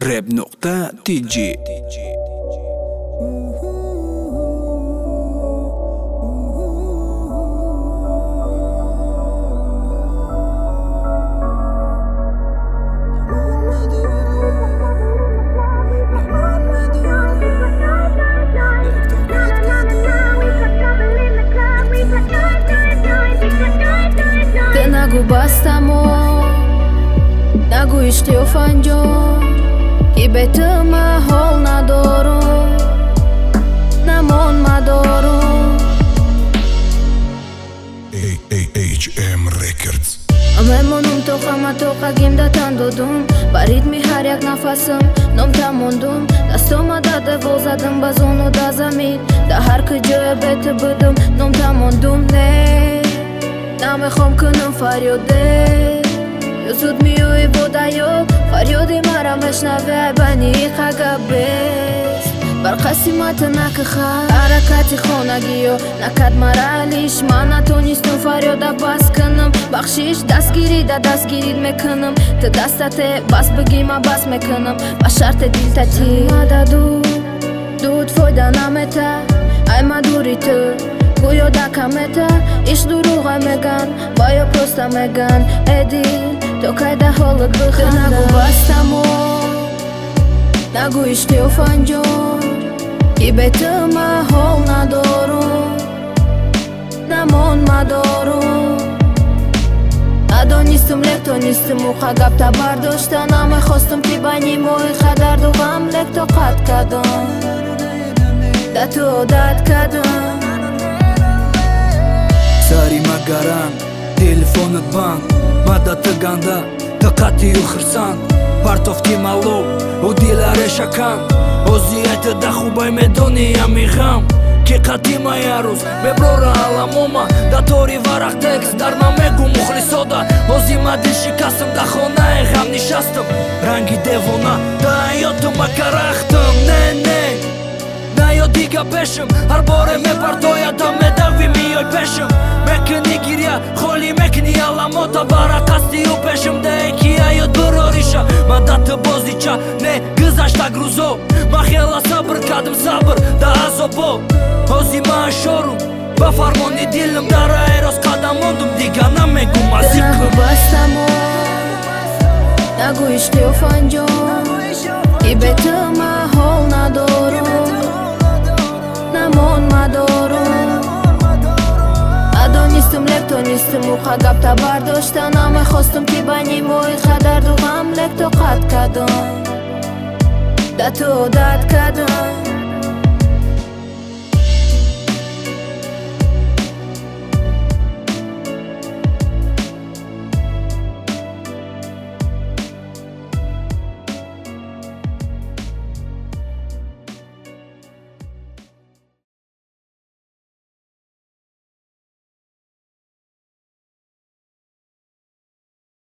rap.tg Bastamo nagu ishti ofanjo ki betma hol nadoro namon madoro HM Records Amemонум тоqa гимдатан додум барид миҳар як нафасам ном тамондум дастома даде волзадам ба зону да замин да ҳар куҷое бети будум ном тамондум не намехом кунам фарёде зуд миёи бо даёл фарёди мара мешнаве айбани қагабест бар қасимати накиха ҳаракати хонагиё накад маралиш ман натонистум фарёда бас кунам бахшиш дастгирида дастгирид мекунам ту дастате бас бигӣ ма бас мекунам ба шарте дилтати мададу дуд фойда намета ай мадури ту гӯё дакамета иш дуруға меган ва ё просто меган эдил то кайда ҳолат биханда нагу бастамо нагу ишти офанҷон ки бе ту ма ҳол надорум намон мадорум надонистум лектонистум уқа гапта бардошта намехостум ки байни мои хадарду ғам лекто қат кадам да ту одат кадам сари магаран телефонат банд мадати ганда диққати хирсанд партофти малоб у диларе шакан озияти да хубай медони ами ғам ки қатимая рӯз меброра аламома да тори варақ текст дар намегу мухлисода озима дил шикастам да хонаи ғам нишастам ранги девона да ҳаёту макарахтам не наё дига пешам ҳар боре мепартоядам медави миёй пешам мекунӣ гиря холӣ мекунӣ аламота бара қастию пешам деки ҳаёт бурориша мадати бозича не гузаштак рӯзо ман хела сабр кардам сабр да азобо ҳози ман шорум ба фармони дилам дар айроз қадам мондум дига намегум азикум бастамо нагу ишти офанҷон ки бе ту ма ҳол надорум намон мадорум адонистум лектонистум уқа гапта бардошта намехостум ки байни мои хадарду ғам лекто қат кадам да ту одат кадам